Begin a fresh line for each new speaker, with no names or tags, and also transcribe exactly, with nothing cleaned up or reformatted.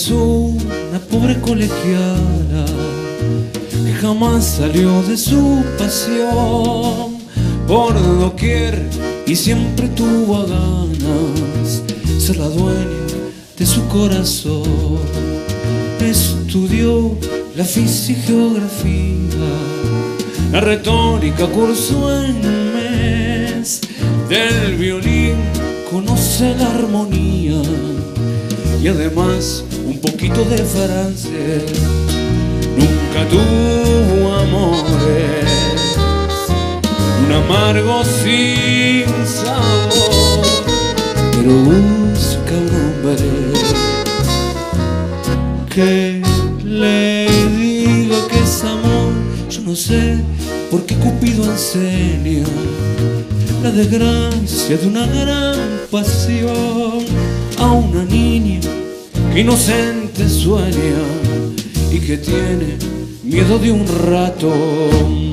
es una pobre colegiala que jamás salió de su pasión. Por doquier y siempre tuvo a ganas ser la dueña de su corazón. Estudió la física y geografía, la retórica cursó en un mes. Del violín conoce la armonía y además un poquito de francés. Nunca tuvo amores, un amargo sin sabor, pero busca un hombre que le diga que es amor. Yo no sé por qué Cupido enseña la desgracia de una gran pasión a una niña que inocente sueña y que tiene miedo de un ratón.